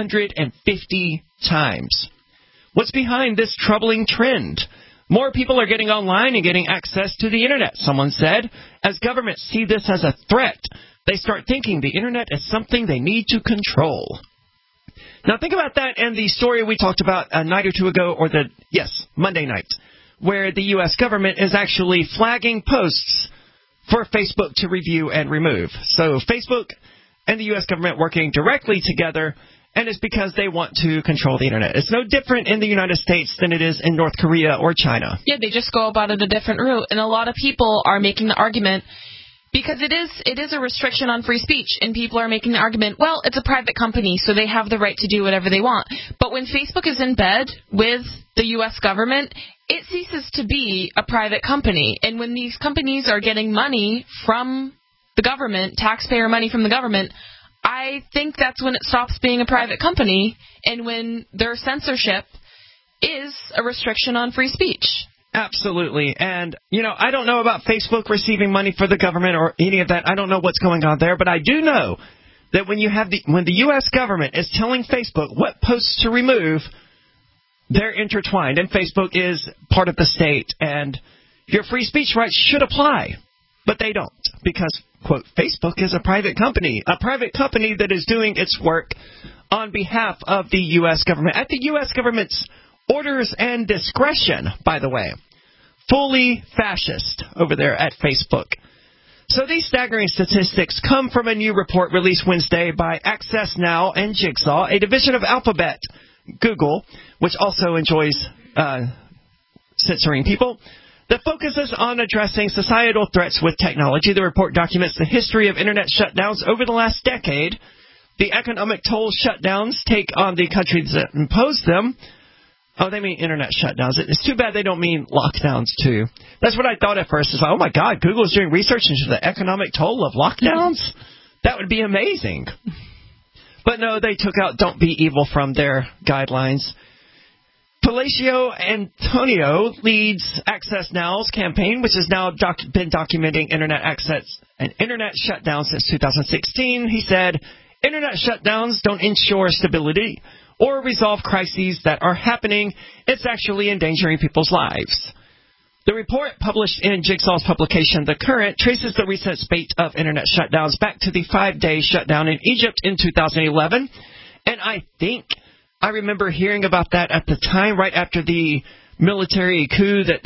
850 times. What's behind this troubling trend? More people are getting online and getting access to the Internet, someone said. As governments see this as a threat, they start thinking the Internet is something they need to control. Now think about that and the story we talked about a night or two ago, or Monday night, where the U.S. government is actually flagging posts for Facebook to review and remove. So Facebook and the U.S. government working directly together, and it's because they want to control the Internet. It's no different in the United States than it is in North Korea or China. Yeah, they just go about it a different route. And a lot of people are making the argument, because it is a restriction on free speech, and people are making the argument, well, it's a private company, so they have the right to do whatever they want. But when Facebook is in bed with the U.S. government, it ceases to be a private company. And when these companies are getting money from the government, taxpayer money from the government, I think that's when it stops being a private company, and when their censorship is a restriction on free speech. Absolutely. And, I don't know about Facebook receiving money for the government or any of that. I don't know what's going on there, but I do know that when the U.S. government is telling Facebook what posts to remove, they're intertwined, and Facebook is part of the state, and your free speech rights should apply, but they don't, because, quote, Facebook is a private company that is doing its work on behalf of the U.S. government, at the U.S. government's orders and discretion, by the way. Fully fascist over there at Facebook. So these staggering statistics come from a new report released Wednesday by Access Now and Jigsaw, a division of Alphabet, Google, which also enjoys censoring people, that focuses on addressing societal threats with technology. The report documents the history of Internet shutdowns over the last decade, the economic toll shutdowns take on the countries that impose them. Oh, they mean Internet shutdowns. It's too bad they don't mean lockdowns, too. That's what I thought at first. It's like, oh, my God, Google's doing research into the economic toll of lockdowns? That would be amazing. But no, they took out Don't Be Evil from their guidelines. Palacio Antonio leads Access Now's campaign, which has now been documenting Internet access and Internet shutdowns since 2016. He said, Internet shutdowns don't ensure stability or resolve crises that are happening. It's actually endangering people's lives. The report, published in Jigsaw's publication The Current, traces the recent spate of Internet shutdowns back to the 5-day shutdown in Egypt in 2011. And I think I remember hearing about that at the time, right after the military coup that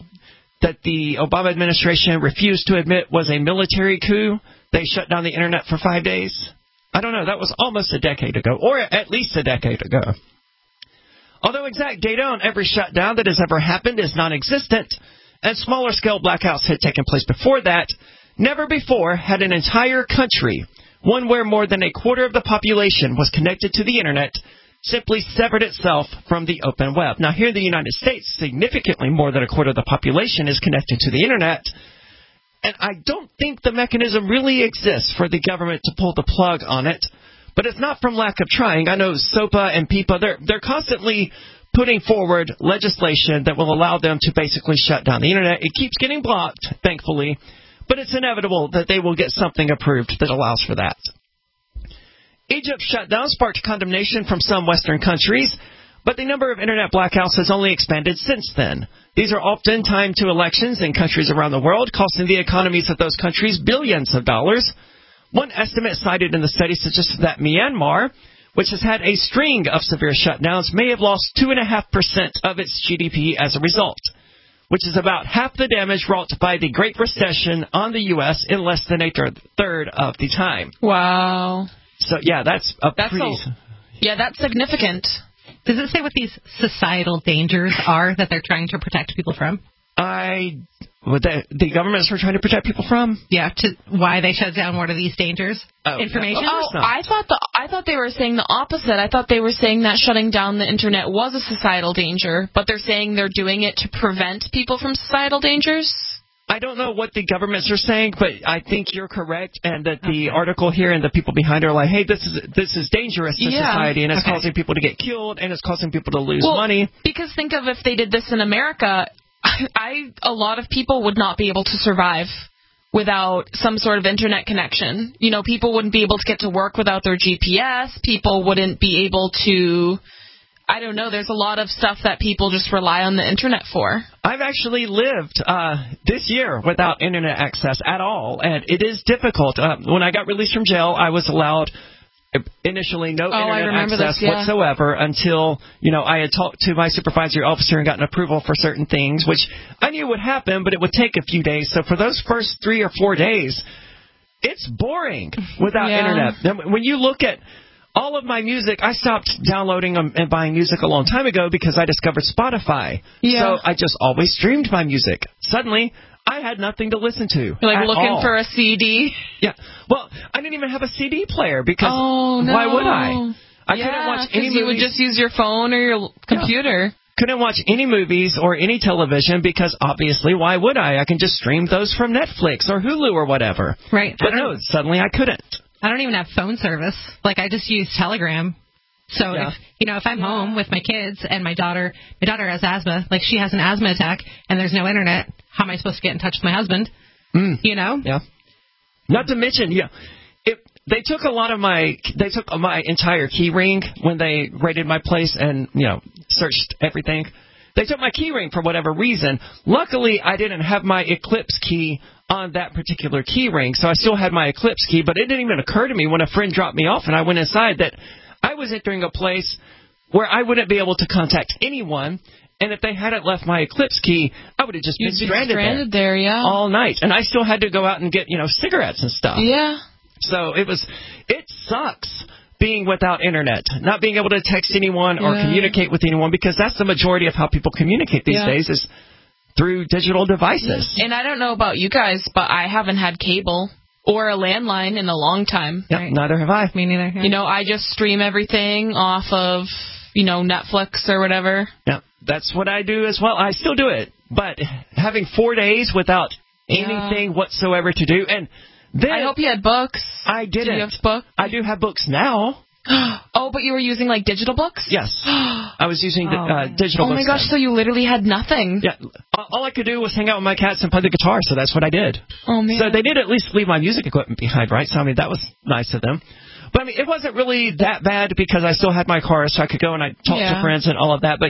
the Obama administration refused to admit was a military coup. They shut down the Internet for 5 days. I don't know, that was almost a decade ago, or at least a decade ago. Although exact data on every shutdown that has ever happened is non-existent, and smaller-scale blackouts had taken place before that, never before had an entire country, one where more than a quarter of the population was connected to the Internet, simply severed itself from the open web. Now, here in the United States, significantly more than a quarter of the population is connected to the Internet, and I don't think the mechanism really exists for the government to pull the plug on it. But it's not from lack of trying. I know SOPA and PIPA, they're constantly putting forward legislation that will allow them to basically shut down the Internet. It keeps getting blocked, thankfully, but it's inevitable that they will get something approved that allows for that. Egypt's shutdown sparked condemnation from some Western countries, but the number of Internet blackouts has only expanded since then. These are often timed to elections in countries around the world, costing the economies of those countries billions of dollars. One estimate cited in the study suggests that Myanmar, which has had a string of severe shutdowns, may have lost 2.5% of its GDP as a result, which is about half the damage wrought by the Great Recession on the U.S. in less than a third of the time. Wow. So, yeah, that's significant. Does it say what these societal dangers are that they're trying to protect people from? The governments are trying to protect people from? Yeah, why they shut down what are these dangers? Information? I thought they were saying the opposite. I thought they were saying that shutting down the Internet was a societal danger, but they're saying they're doing it to prevent people from societal dangers? I don't know what the governments are saying, but I think you're correct, and that the article here and the people behind are like, hey, this is dangerous to society, and it's causing people to get killed, and it's causing people to lose money. Because think of if they did this in America, a lot of people would not be able to survive without some sort of Internet connection. You know, people wouldn't be able to get to work without their GPS. People wouldn't be able to... I don't know. There's a lot of stuff that people just rely on the Internet for. I've actually lived this year without Internet access at all, and it is difficult. When I got released from jail, I was allowed initially no Internet access whatsoever until, I had talked to my supervisory officer and gotten approval for certain things, which I knew would happen, but it would take a few days. So for those first 3 or 4 days, it's boring without internet. When you look at all of my music, I stopped downloading and buying music a long time ago because I discovered Spotify. Yeah. So I just always streamed my music. Suddenly, I had nothing to listen to. You're like looking for a CD? Yeah. Well, I didn't even have a CD player because why would I? I couldn't watch any movies. You would just use your phone or your computer. Couldn't watch any movies or any television because obviously, why would I? I can just stream those from Netflix or Hulu or whatever. Right. But no, suddenly I couldn't. I don't even have phone service. Like, I just use Telegram. So, if I'm home with my kids and my daughter has asthma, like she has an asthma attack and there's no internet, how am I supposed to get in touch with my husband? You know? Yeah. Not to mention, they took my entire key ring when they raided my place and, searched everything. They took my key ring for whatever reason. Luckily, I didn't have my Eclipse key on that particular key ring, so I still had my Eclipse key, but it didn't even occur to me when a friend dropped me off and I went inside that I was entering a place where I wouldn't be able to contact anyone, and if they hadn't left my Eclipse key, I would have just been stranded there all night. And I still had to go out and get, cigarettes and stuff. Yeah. So it sucks being without internet, not being able to text anyone or communicate with anyone, because that's the majority of how people communicate these days is through digital devices. And I don't know about you guys, but I haven't had cable or a landline in a long time. Yep, neither have I. Me neither. Yeah. I just stream everything off of, Netflix or whatever. Yeah, that's what I do as well. I still do it. But having 4 days without anything whatsoever to do, and then I hope you had books. I didn't. Do you have books? I do have books now. Oh, but you were using, digital books? Yes. I was using digital books. Oh, my gosh, so you literally had nothing. Yeah. All I could do was hang out with my cats and play the guitar, so that's what I did. Oh, man. So they did at least leave my music equipment behind, right? So, that was nice of them. But, it wasn't really that bad because I still had my car, so I could go and I'd talk to friends and all of that. But,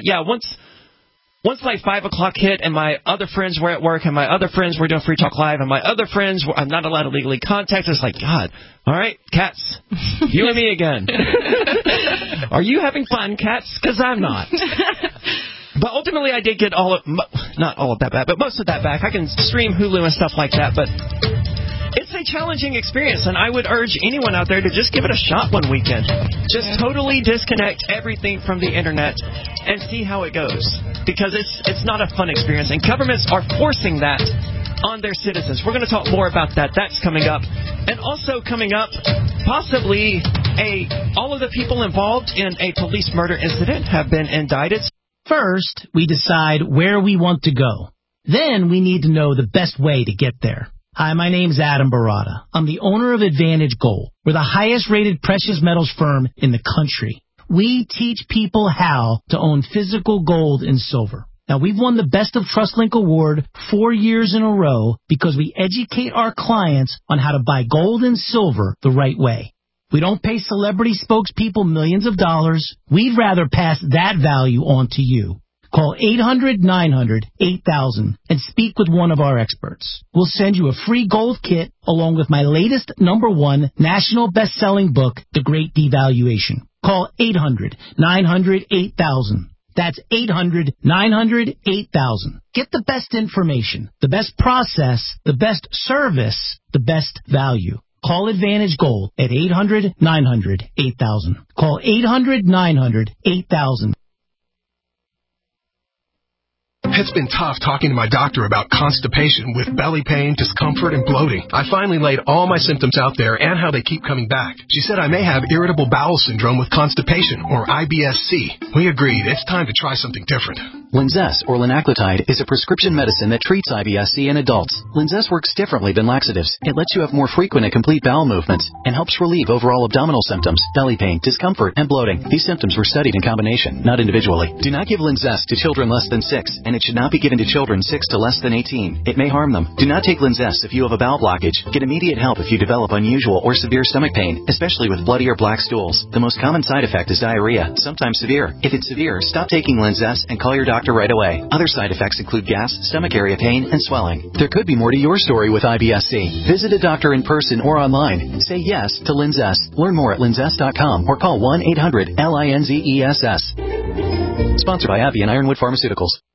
once 5 o'clock hit and my other friends were at work and my other friends were doing Free Talk Live and my other friends I'm not allowed to legally contact, it's like, God, all right, cats, you and me again. Are you having fun, cats? Because I'm not. But ultimately I did get not all of that back, but most of that back. I can stream Hulu and stuff like that, but it's a challenging experience, and I would urge anyone out there to just give it a shot one weekend. Just totally disconnect everything from the internet and see how it goes, because it's not a fun experience, and governments are forcing that on their citizens. We're going to talk more about that. That's coming up. And also coming up, possibly all of the people involved in a police murder incident have been indicted. First, we decide where we want to go. Then we need to know the best way to get there. Hi, my name's Adam Barada. I'm the owner of Advantage Gold. We're the highest-rated precious metals firm in the country. We teach people how to own physical gold and silver. Now, we've won the Best of TrustLink Award 4 years in a row because we educate our clients on how to buy gold and silver the right way. We don't pay celebrity spokespeople millions of dollars. We'd rather pass that value on to you. Call 800-900-8000 and speak with one of our experts. We'll send you a free gold kit along with my latest #1 national best-selling book, The Great Devaluation. Call 800-900-8000. That's 800-900-8000. Get the best information, the best process, the best service, the best value. Call Advantage Gold at 800-900-8000. Call 800-900-8000. It's been tough talking to my doctor about constipation with belly pain, discomfort, and bloating. I finally laid all my symptoms out there and how they keep coming back. She said I may have irritable bowel syndrome with constipation, or IBS-C. We agreed it's time to try something different. Linzess, or linaclotide, is a prescription medicine that treats IBS-C in adults. Linzess works differently than laxatives. It lets you have more frequent and complete bowel movements and helps relieve overall abdominal symptoms, belly pain, discomfort, and bloating. These symptoms were studied in combination, not individually. Do not give Linzess to children less than 6, and it should not be given to children 6 to less than 18. It may harm them. Do not take Linzess if you have a bowel blockage. Get immediate help if you develop unusual or severe stomach pain, especially with bloody or black stools. The most common side effect is diarrhea, sometimes severe. If it's severe, stop taking Linzess and call your doctor right away. Other side effects include gas, stomach area pain, and swelling. There could be more to your story with IBS-C. Visit a doctor in person or online. Say yes to Linzess. Learn more at linzess.com or call 1-800-LINZESS. Sponsored by AbbVie and Ironwood Pharmaceuticals.